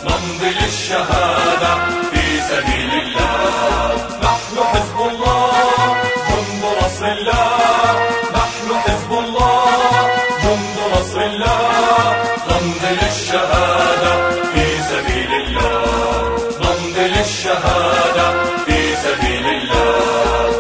نمضي للشهادة في سبيل الله. نحن حزب الله جند نصر الله، نحن حزب الله جند نصر الله. نمضي للشهادة في سبيل الله، نمضي للشهادة في سبيل الله.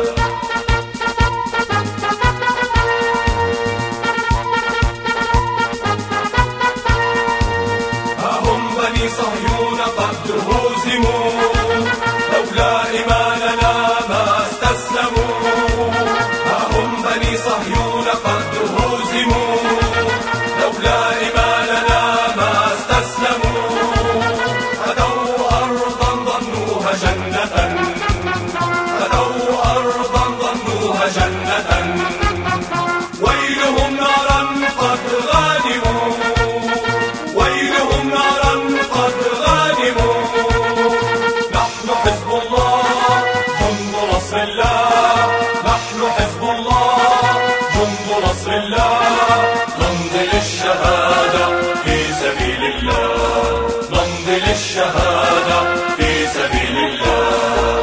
ها هم بني صهيون قد هزموا، لولا إيماننا ما استسلموا. ها هم بني صهيون قد هزموا، لولا إيماننا ما استسلموا. أتوا أرضا ظنوها جنة، أتوا أرضا ظنوها جنة. ويلهم نارا قد غانموا، ويلهم نارا قد غانموا. نحن حزب الله جند نصر الله، نحن حزب الله جند نصر الله. نمضي للشهادة في سبيل الله، نمضي للشهادة في سبيل الله.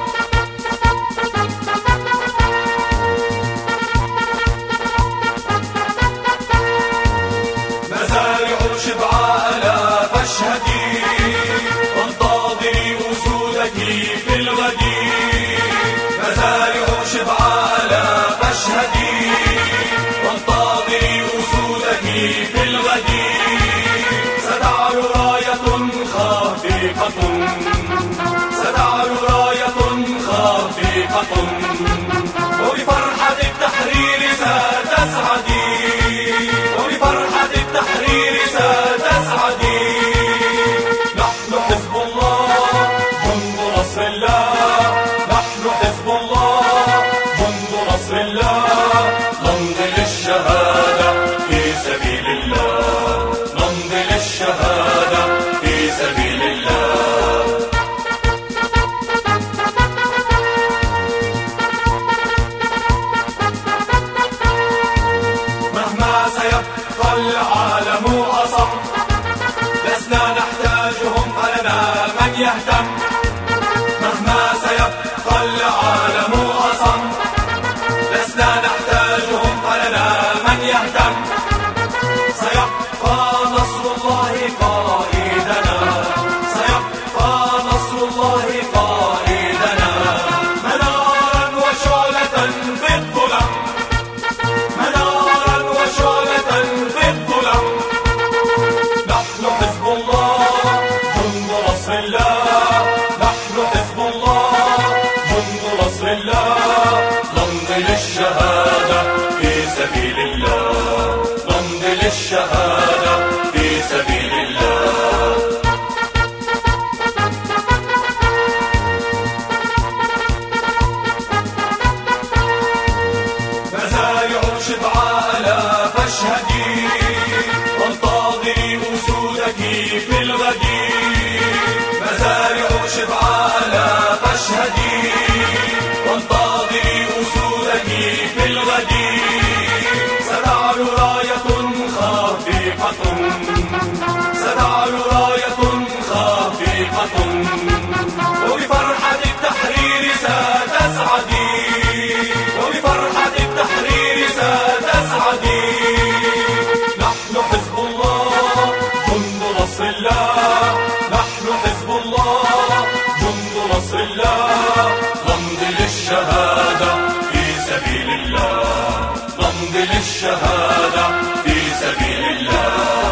مزارع شبعاء لا فاشهدي، وانتظري أسودك في الغد. مزارع شبعاء لا فاشهدي، وانتظري أسودك في الغد. ستعلو راية خافقة، ستعلو راية خافقة. وبفرحة التحرير ستسعدي، وبفرحة التحرير ستسعدي. نحن حزب الله جند نصر الله، نحن حزب الله جند نصر الله. نمضي للشهادة في سبيل الله، نمضي للشهادة في سبيل الله. مهما سيبقى العالم أصم، لسنا نحتاجهم فلنا من يهتم. مهما سيبقى العالم أصم، لسنا نحتاجهم فلنا من يهتم. سيبقى نصر الله قائدنا، سيبقى نصر الله قائدنا. منارا وشعلة في الظلم، منارا وشعلة في الظلم. نحن حزب الله جند نصر الله، نحن حزب الله جند نصر الله. نمضي للشهادة في سبيل الله، نمضي للشهادة في سبيل الله. مزارع شبعاء لا فاشهدي، وانتظري أسودك في الغد. مزارع شبعاء لا فاشهدي، وانتظري أسودك في الغد. ستعلو راية خافقة، ستعلو راية خافقة. وبفرحة التحرير ستسعدي، وبفرحة التحرير ستسعدي. نحن حزب الله جند نصر الله، نحن حزب الله جند نصر الله. نمضي للشهادة في سبيل الله، نمضي للشهادة في سبيل الله.